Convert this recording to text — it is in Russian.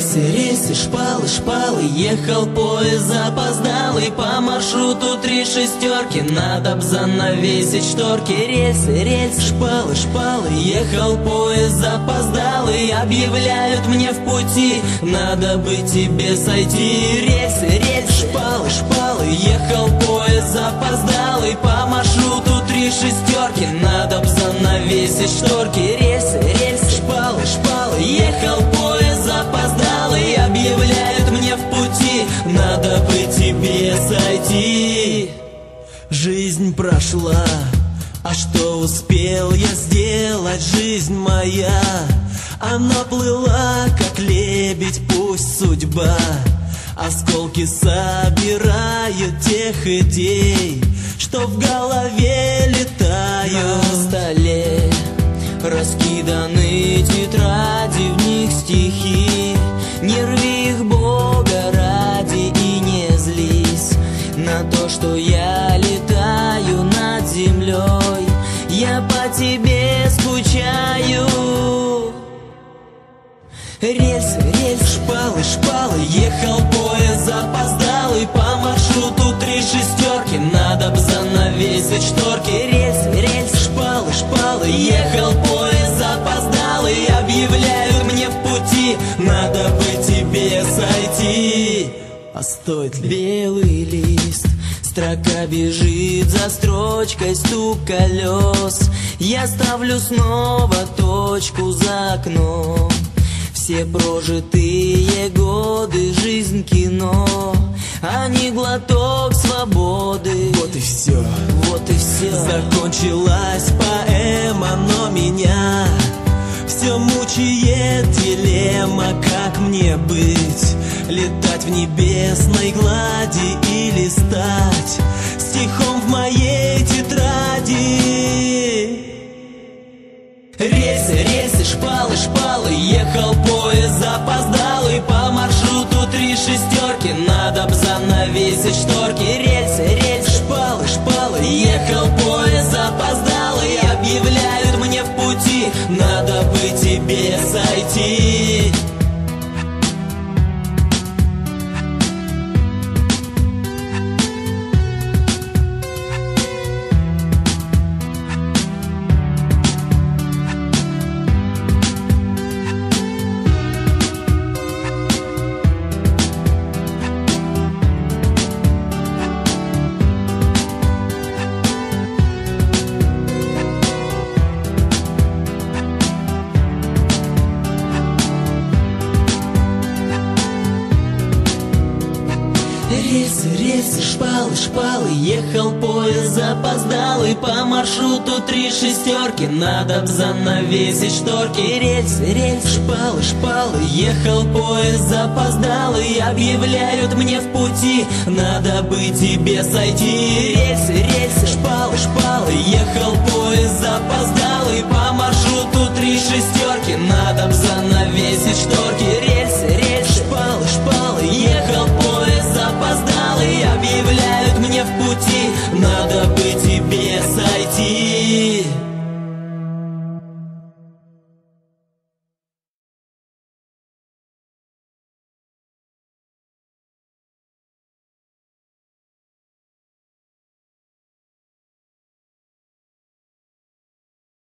Рельсы, шпалы, шпалы, ехал поезд запоздалый. По маршруту 3 шестерки, надо б занавесить шторки. Рельсы, шпалы, шпалы, ехал поезд запоздалый. Объявляют мне в пути, надо бы тебе сойти. Рельсы, шпалы, шпалы, ехал поезд запоздалый. По маршруту 3 шестерки, надо б занавесить шторки. Рельсы, шпалы, шпалы, ехал поезд запоздалый. Объявляют мне в пути, надо бы тебе сойти. Жизнь прошла, а что успел я сделать? Жизнь моя, она плыла, как лебедь, пусть судьба осколки собирают тех идей, что в голове летают. На столе раскиданы тетради, в них стихи. Не рви их, Бога ради, и не злись на то, что я летаю над землей. Я по тебе скучаю. Рельсы, шпалы, шпалы, ехал поезд запоздалый. По маршруту 3 шестерки, надо б занавесить шторки. Рельсы, шпалы, шпалы, ехал поезд запоздалый. Объявляют мне в пути, надо бы тебе сойти. А стоит ли? Белый лист, строка бежит за строчкой, стук колес. Я ставлю снова точку за окном. Все прожитые годы, жизнь кино, а не глоток свободы. Вот и все, вот и все. Закончилась поэма, но меня все мучает дилемма, как мне быть. Летать в небесной глади или стать стихом в моей тетради. Рельсы, шпалы, шпалы, ехал поезд запоздалый. По маршруту 3 шестерки, надо б занавесить шторки. Рельсы, шпалы, шпалы, ехал поезд запоздалый. Объявляют мне в пути, надо бы тебе сойти. Рельсы, шпалы, шпалы, ехал поезд запоздалый. По маршруту 3 шестерки, надо б занавесить шторки. Рельсы, шпалы, шпалы, ехал поезд запоздалый. Объявляют мне в пути, надо бы тебе сойти. Рельсы, шпалы, шпалы, ехал поезд запоздалый. По маршруту 3 шестерки, надо б